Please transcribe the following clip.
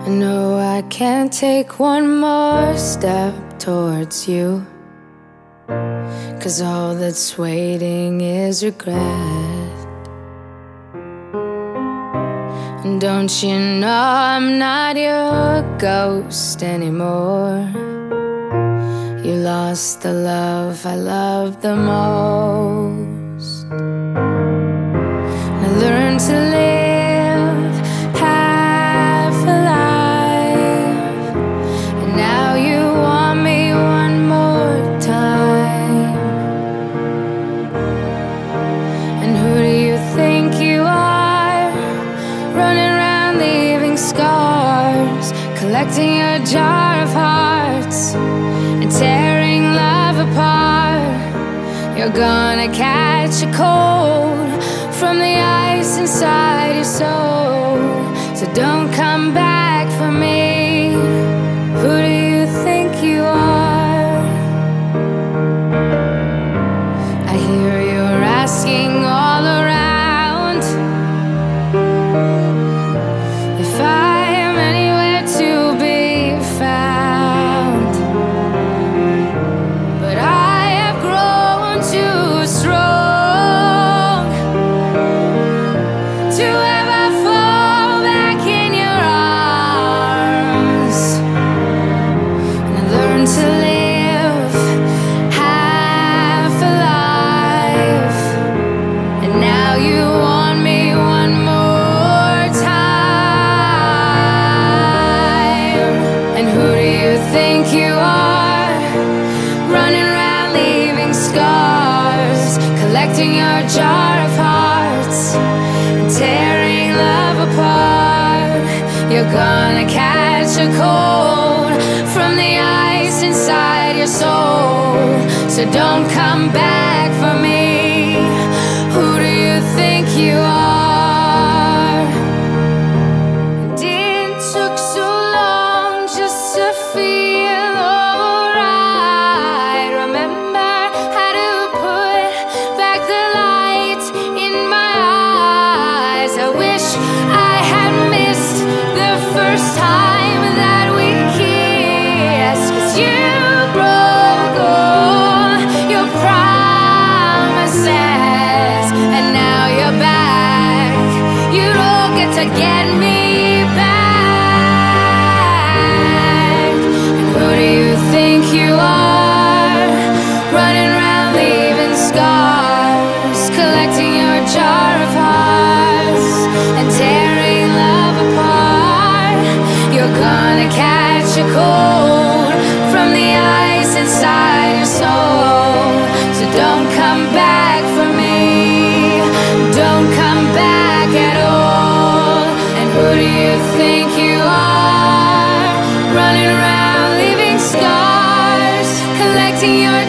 No, I can't take one more step towards you, 'cause all that's waiting is regret. And don't you know I'm not your ghost anymore? You lost the love I loved the most. And I learned to live half alive, and now you want me one more time. And who do you think you are, running around leaving scars, collecting a jar of hearts and tearing love apart? You're gonna catch a cold from the ice inside your soul, so don't come back for me. Who do you think you are? I hear you're asking all around if I am anywhere to be found, but I have grown too strong to ever fall back in your arms. And I learned to live half alive, and now you want me one more time. And who do you think you are, running around leaving scars, collecting your jar of hearts and tearing love apart? You're gonna catch a cold from the ice inside your soul, so don't come back for me. Who do you think you are? It took so long just to feel alright. Remember how to put back the light in my eyes. I wish I had missed the first time that we kissed, 'cause you broke all your promises, and now you're back. You don't get to get me back. And who do you think you are, running around leaving scars, collecting your jar of hearts and tearing love apart? You're gonna catch a cold from the ice inside your soul, so don't come back for me. Don't come back at all. And who do you think you are, running around leaving scars, collecting your